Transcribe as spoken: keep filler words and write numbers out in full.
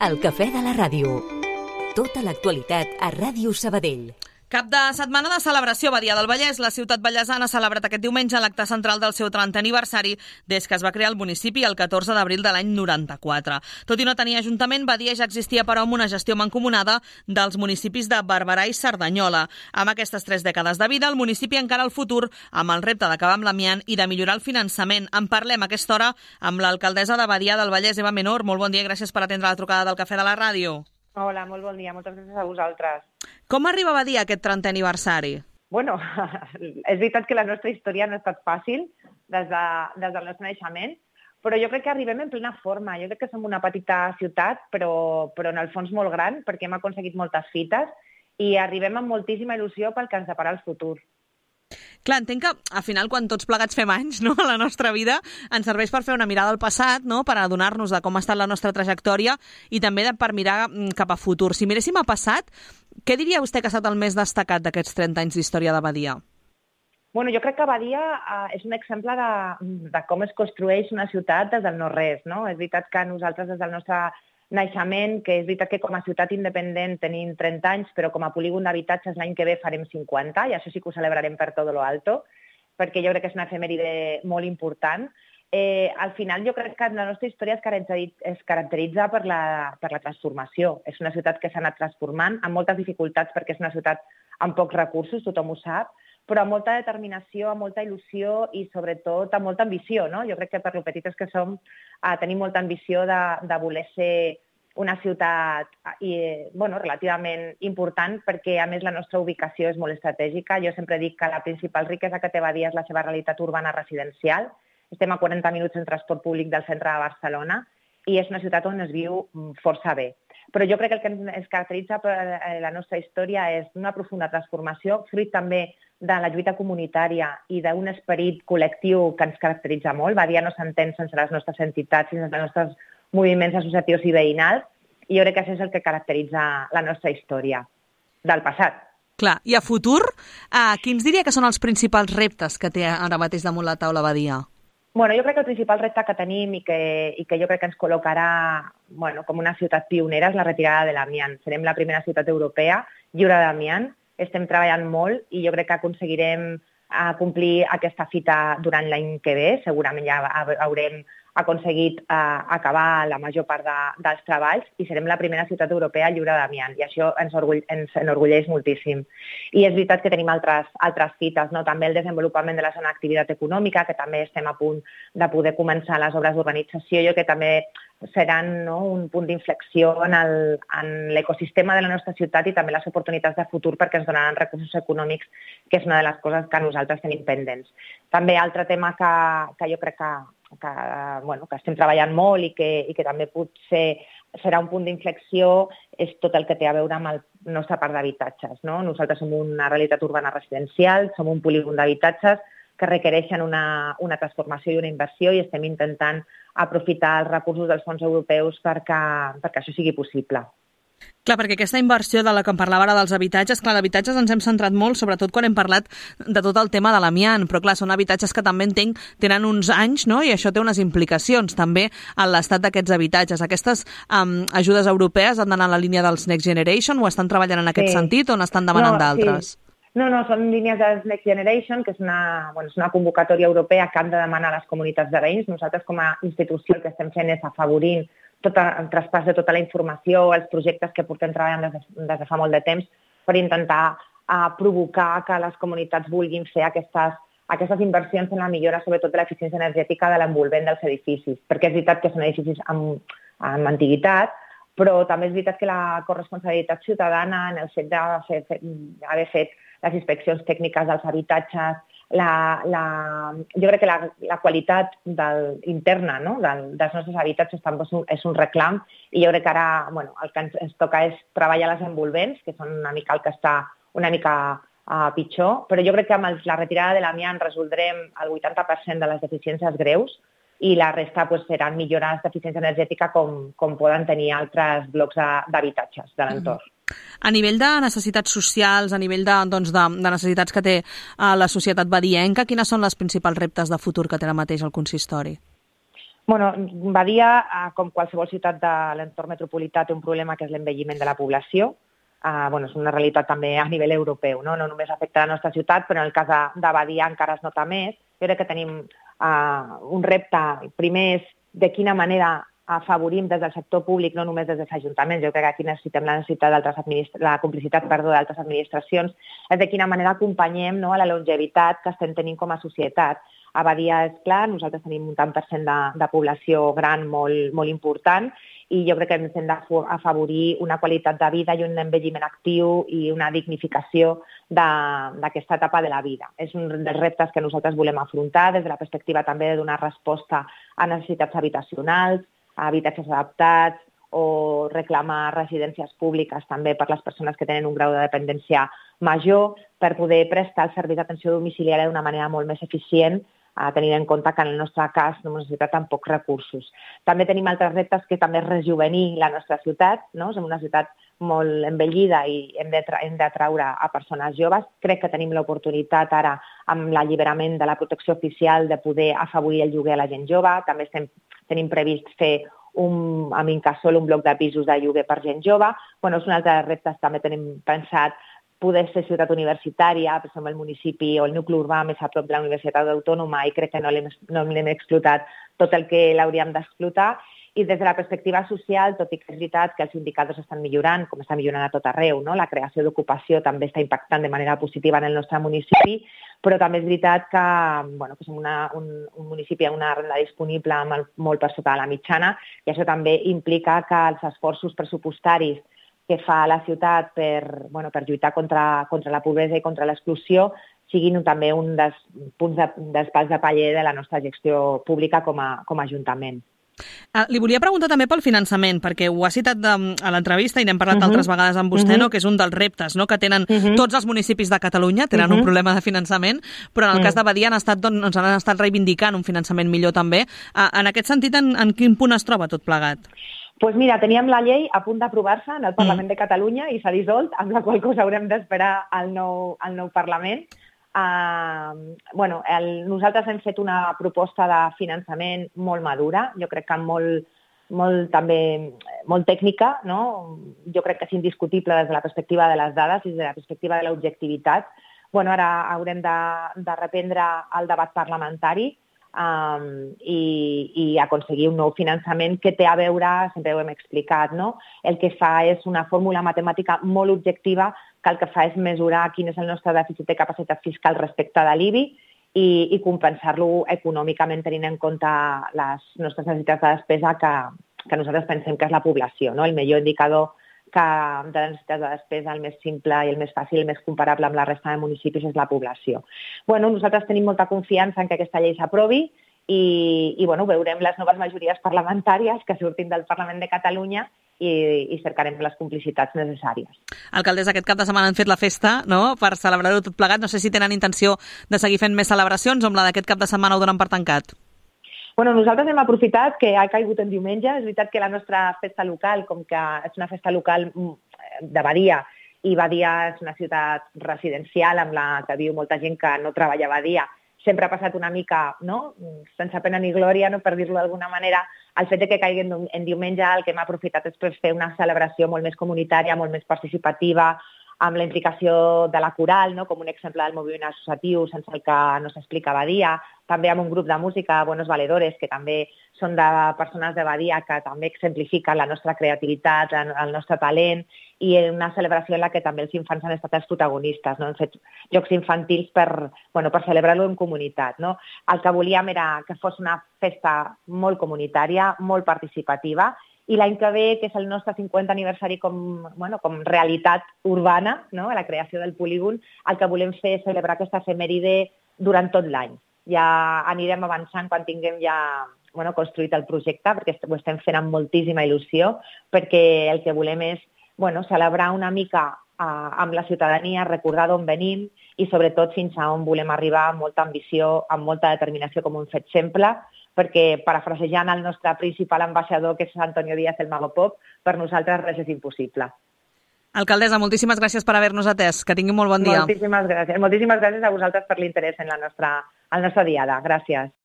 El cafè de la ràdio. Tota l'actualitat a Ràdio Sabadell. Cap de setmana de celebració a Badia del Vallès. La ciutat vallesana ha celebrat aquest diumenge l'acte central del seu trentè aniversari des que es va crear el municipi el catorze d'abril de l'any noranta-quatre. Tot i no tenir ajuntament, Badia ja existia però amb una gestió mancomunada dels municipis de Barberà i Cerdanyola. Amb aquestes tres dècades de vida, el municipi encara el futur amb el repte d'acabar amb l'amiant i de millorar el finançament. En parlem a aquesta hora amb l'alcaldessa de Badia del Vallès, Eva Menor. Molt bon dia i gràcies per atendre la trucada del Cafè de la Ràdio. Hola, molt bon dia. Moltes gràcies a vosaltres. Com arriba a Badia aquest trentè aniversari? Bueno, és veritat que la nostra història no ha estat fàcil des, de, des del nostre naixement, però jo crec que arribem en plena forma. Jo crec que som una petita ciutat, però, però en el fons molt gran, perquè hem aconseguit moltes fites i arribem amb moltíssima il·lusió pel que ens depara el futur. Clar, entenc que al final quan tots plegats fem anys, no, a la nostra vida, ens serveix per fer una mirada al passat, no, per adonar-nos de com ha estat la nostra trajectòria i també de, per mirar cap a futur. Si miréssim a passat, què diria vostè que ha estat el més destacat d'aquests trenta anys d'història de Badia? Bueno, jo crec que Badia eh, és un exemple de, de com es construeix una ciutat des del no-res, no? És veritat que nosaltres des del nostre naixement, que és veritat que com a ciutat independent tenim trenta anys, però com a polígon d'habitatges l'any que ve farem cinquanta, i això sí que ho celebrarem per todo lo alto, perquè jo crec que és una efemèride molt important. Eh, al final jo crec que la nostra història es caracteritza, es caracteritza per, la, per la transformació. És una ciutat que s'ha anat transformant amb moltes dificultats perquè és una ciutat amb pocs recursos, tothom ho sap, però amb molta determinació, amb molta il·lusió i sobretot amb molta ambició, no? Jo crec que per lo petites que som eh, tenim molta ambició de, de voler ser una ciutat eh, bueno, relativament important perquè a més la nostra ubicació és molt estratègica. Jo sempre dic que la principal riquesa que té Badia és la seva realitat urbana residencial. Estem a quaranta minuts en transport públic del centre de Barcelona i és una ciutat on es viu força bé. Però jo crec que el que ens caracteritza per la nostra història és una profunda transformació, fruit també de la lluita comunitària i d'un esperit col·lectiu que ens caracteritza molt. Badia no s'entén sense les nostres entitats, sense els nostres moviments associatius i veïnals, i jo crec que això és el que caracteritza la nostra història del passat. Clar, i a futur, eh, quins diria que són els principals reptes que té ara mateix damunt la taula Badia? Bueno, jo crec que el principal repte que tenim i que, i que jo crec que ens col·locarà bueno, com una ciutat pionera és la retirada de l'amiant. Serem la primera ciutat europea lliure d'amiant. Estem treballant molt i jo crec que aconseguirem uh, complir aquesta fita durant l'any que ve. Segurament ja haurem aconseguit uh, acabar la major part de, dels treballs i serem la primera ciutat europea lliure d'amiant i això ens, orgull, ens enorgulleix moltíssim. I és veritat que tenim altres, altres fites, no? També el desenvolupament de la zona d'activitat econòmica, que també estem a punt de poder començar les obres d'urbanització, jo que també seran no, un punt d'inflexió en el- en l'ecosistema de la nostra ciutat i també les oportunitats de futur perquè ens donaran recursos econòmics, que és una de les coses que nosaltres tenim pendents. També altre tema que, que jo crec que, que, bueno, que estem treballant molt i que, i que també potser serà un punt d'inflexió és tot el que té a veure amb el nostre parc d'habitatges, no? Nosaltres som una realitat urbana residencial, som un polígon d'habitatges que requereixen una, una transformació i una inversió i estem intentant aprofitar els recursos dels fons europeus perquè, perquè això sigui possible. Clar, perquè aquesta inversió de la que em parlava ara dels habitatges, clar, d'habitatges ens hem centrat molt, sobretot quan hem parlat de tot el tema de l'amiant, però clar, són habitatges que també entenc tenen uns anys, no?, i això té unes implicacions també en l'estat d'aquests habitatges. Aquestes um, ajudes europees han d'anar en la línia dels Next Generation o estan treballant en aquest Sí. sentit o n'estan demanant No, d'altres? sí. No, no, són línies de Next Generation, que és una, bueno, és una convocatòria europea que han de demanar a les comunitats de veïns. Nosaltres, com a institució, el que estem fent és afavorint tot el traspàs de tota la informació, els projectes que portem treballant des de, des de fa molt de temps per intentar uh, provocar que les comunitats vulguin fer aquestes, aquestes inversions en la millora, sobretot de l'eficiència energètica de l'envolvent dels edificis, perquè és veritat que són edificis amb, amb antiguitat, però també és veritat que la corresponsabilitat ciutadana en el fet d'haver fet les inspeccions tècniques dels habitatges, la, la, jo crec que la, la qualitat del, interna no? del, dels nostres habitatges també és un, és un reclam i jo crec que ara bueno, el que ens, ens toca és treballar les envolvents, que són una mica el que està una mica uh, pitjor, però jo crec que amb el, la retirada de l'amiant resoldrem el vuitanta per cent de les deficiències greus i la resta pues, seran millores d'eficiència energètica com, com poden tenir altres blocs d'habitatges de l'entorn. Mm-hmm. A nivell de necessitats socials, a nivell de, doncs, de, de necessitats que té uh, la societat badienca, quines són les principals reptes de futur que té ara mateix el consistori? Bueno, Badia, com qualsevol ciutat de l'entorn metropolità, té un problema que és l'envelliment de la població. Uh, bueno, és una realitat també a nivell europeu, no? No només afecta la nostra ciutat, però en el cas de, de Badia encara es nota més. Jo crec que tenim uh, un repte. Primer és de quina manera afavorim des del sector públic, no només des dels ajuntaments. Jo crec que aquí necessitem la necessitat d'altres administra... la complicitat perdó, d'altres administracions, és de quina manera acompanyem, no, a la longevitat que estem tenint com a societat. A Badia, és clar, nosaltres tenim un tant per cent de, de població gran molt, molt important i jo crec que ens hem d'afavorir una qualitat de vida i un envelliment actiu i una dignificació d'aquesta etapa de la vida. És un dels reptes que nosaltres volem afrontar des de la perspectiva també de donar resposta a necessitats habitacionals, a habitatges adaptats o reclamar residències públiques també per les persones que tenen un grau de dependència major per poder prestar el servei d'atenció domiciliària d'una manera molt més eficient, tenint en compte que en el nostre cas no necessita tan pocs recursos. També tenim altres reptes que també és rejuvenir la nostra ciutat, no? Som una ciutat molt envellida i hem d'atraure a persones joves. Crec que tenim l'oportunitat ara, amb l'alliberament de la protecció oficial, de poder afavorir el lloguer a la gent jove. També estem, tenim previst fer un, amb Incasòl un bloc de pisos de lloguer per gent jove. Bueno, és un altre repte, també tenim pensat poder ser ciutat universitària, per exemple, el municipi o el nucli urbà més a prop de la Universitat Autònoma, i crec que no l'hem no l'hem explotat tot el que l'hauríem d'explotar. I des de la perspectiva social, tot i que és veritat que els indicadors estan millorant, com està millorant a tot arreu, no? La creació d'ocupació també està impactant de manera positiva en el nostre municipi, però també és veritat que, bueno, que som una, un, un municipi amb una renda disponible molt per sota de la mitjana, i això també implica que els esforços pressupostaris que fa la ciutat per, bueno, per lluitar contra, contra la pobresa i contra l'exclusió siguin també un dels punts de, dels pals de paller de la nostra gestió pública com a, com a ajuntament. Uh, li volia preguntar també pel finançament, perquè ho ha citat de, a l'entrevista i n'hem parlat uh-huh. altres vegades amb vostè, uh-huh. no? Que és un dels reptes, no? Que tenen uh-huh. tots els municipis de Catalunya, tenen uh-huh. un problema de finançament, però en el uh-huh. cas de Badia han estat, doncs, han estat reivindicant un finançament millor també. Uh, en aquest sentit, en, en quin punt es troba tot plegat? Doncs pues mira, teníem la llei a punt d'aprovar-se en el Parlament mm. de Catalunya i s'ha dissolt, amb la qual cosa haurem d'esperar al nou, al nou Parlament. Uh, bueno, el, nosaltres hem fet una proposta de finançament molt madura, jo crec que molt, molt, també, molt tècnica, no? Jo crec que és indiscutible des de la perspectiva de les dades i des de la perspectiva de l'objectivitat. Bueno, ara haurem de, de reprendre el debat parlamentari Um, i, i aconseguir un nou finançament que té a veure, sempre ho hem explicat, no? El que fa és una fórmula matemàtica molt objectiva que el que fa és mesurar quin és el nostre dèficit de capacitat fiscal respecte de l'I B I i, i compensar-lo econòmicament tenint en compte les nostres necessitats de despesa que, que nosaltres pensem que és la població, no? El millor indicador que de les necessitats de despesa, el més simple i el més fàcil, el més comparable amb la resta de municipis és la població. Bueno, nosaltres tenim molta confiança en que aquesta llei s'aprovi i, i bueno, veurem les noves majories parlamentàries que surtin del Parlament de Catalunya i, i cercarem les complicitats necessàries. Alcaldessa, aquest cap de setmana han fet la festa, no?, per celebrar-ho tot plegat. No sé si tenen intenció de seguir fent més celebracions o amb la d'aquest cap de setmana ho donen per tancat. Bueno, nosaltres hem aprofitat que ha caigut en diumenge. És veritat que la nostra festa local, com que és una festa local de Badia, i Badia és una ciutat residencial amb la que viu molta gent que no treballa a Badia, sempre ha passat una mica, no?, sense pena ni glòria, no?, per dir-lo d'alguna manera. El fet de que caigui en diumenge, el que hem aprofitat és per fer una celebració molt més comunitària, molt més participativa, amb la implicació de la coral, no?, com un exemple del moviment associatiu sense el que no s'explica a Badia, també amb un grup de música, Buenos Valedores, que també són de persones de Badia que també exemplifiquen la nostra creativitat, el nostre talent, i una celebració en la que també els infants han estat els protagonistes, no? Hem fet jocs infantils per, bueno, per celebrar-lo en comunitat, no? El que volíem era que fos una festa molt comunitària, molt participativa, i l'any que ve, que és el nostre cinquantè aniversari com, bueno, com realitat urbana, no?, a la creació del polígon, el que volem fer és celebrar aquesta efemèride durant tot l'any. Ja anirem avançant quan tinguem ja, bueno, construït el projecte, perquè ho estem fent amb moltíssima il·lusió, perquè el que volem és, bueno, celebrar una mica eh, amb la ciutadania, recordar d'on venim i sobretot fins a on volem arribar amb molta ambició, amb molta determinació, com ho hem fet sempre, perquè, parafrasejant el nostre principal ambaixador, que és Antonio Díaz, el Mago Pop, per nosaltres res és impossible. Alcaldessa, moltíssimes gràcies per haver-nos atès. Que tingui molt bon dia. Moltíssimes gràcies. Moltíssimes gràcies a vosaltres per l'interès en la nostra, el nostre diada. Gràcies.